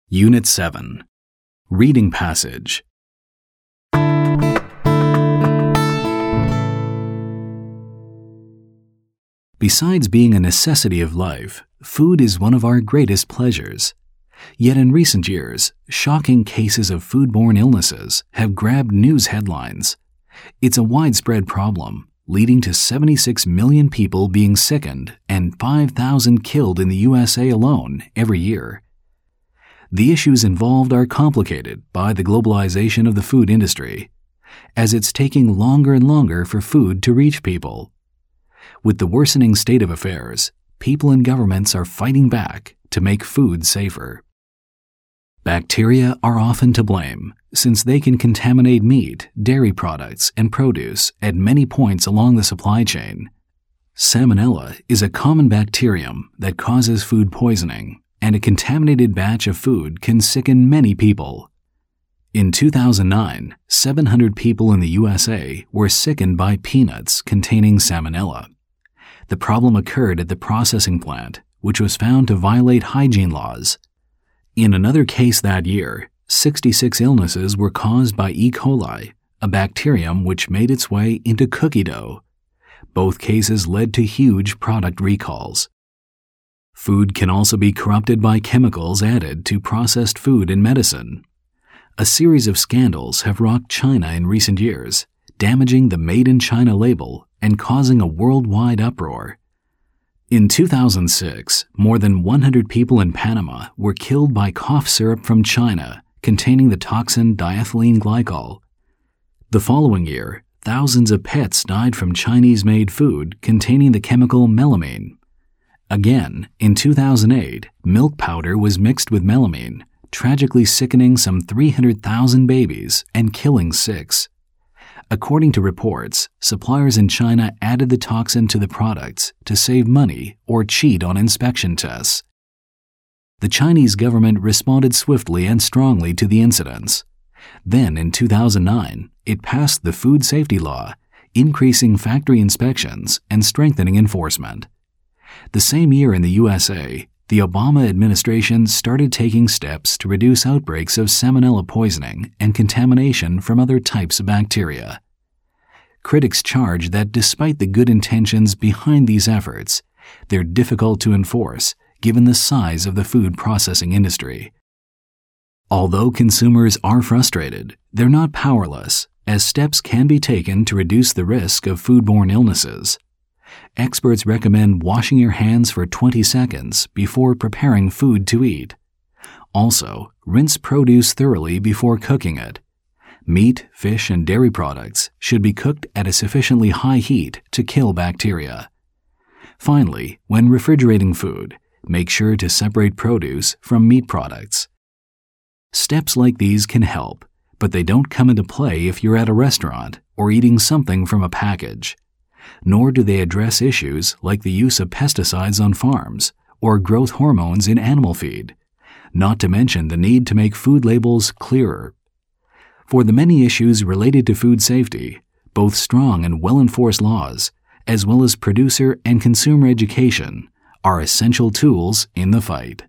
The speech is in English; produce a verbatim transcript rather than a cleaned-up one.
Unit seven. Reading Passage. Besides being a necessity of life, food is one of our greatest pleasures. Yet in recent years, shocking cases of foodborne illnesses have grabbed news headlines. It's a widespread problem, leading to seventy-six million people being sickened and five thousand killed in the U S A alone every year. The issues involved are complicated by the globalization of the food industry, as it's taking longer and longer for food to reach people. With the worsening state of affairs, people and governments are fighting back to make food safer. Bacteria are often to blame, since they can contaminate meat, dairy products, and produce at many points along the supply chain. Salmonella is a common bacterium that causes food poisoning, and a contaminated batch of food can sicken many people. In two thousand nine, seven hundred people in the U S A were sickened by peanuts containing salmonella. The problem occurred at the processing plant, which was found to violate hygiene laws. In another case that year, sixty-six illnesses were caused by E. coli, a bacterium which made its way into cookie dough. Both cases led to huge product recalls. Food can also be corrupted by chemicals added to processed food and medicine. A series of scandals have rocked China in recent years, damaging the Made in China label and causing a worldwide uproar. In two thousand six, more than one hundred people in Panama were killed by cough syrup from China containing the toxin diethylene glycol. The following year, thousands of pets died from Chinese-made food containing the chemical melamine. Again, in two thousand eight, milk powder was mixed with melamine, tragically sickening some three hundred thousand babies and killing six. According to reports, suppliers in China added the toxin to the products to save money or cheat on inspection tests. The Chinese government responded swiftly and strongly to the incidents. Then, in two thousand nine, it passed the Food Safety Law, increasing factory inspections and strengthening enforcement. The same year in the U S A, the Obama administration started taking steps to reduce outbreaks of salmonella poisoning and contamination from other types of bacteria. Critics charge that despite the good intentions behind these efforts, they're difficult to enforce given the size of the food processing industry. Although consumers are frustrated, they're not powerless, as steps can be taken to reduce the risk of foodborne illnesses. Experts recommend washing your hands for twenty seconds before preparing food to eat. Also, rinse produce thoroughly before cooking it. Meat, fish, and dairy products should be cooked at a sufficiently high heat to kill bacteria. Finally, when refrigerating food, make sure to separate produce from meat products. Steps like these can help, but they don't come into play if you're at a restaurant or eating something from a package. Nor do they address issues like the use of pesticides on farms or growth hormones in animal feed, not to mention the need to make food labels clearer. For the many issues related to food safety, both strong and well-enforced laws, as well as producer and consumer education, are essential tools in the fight.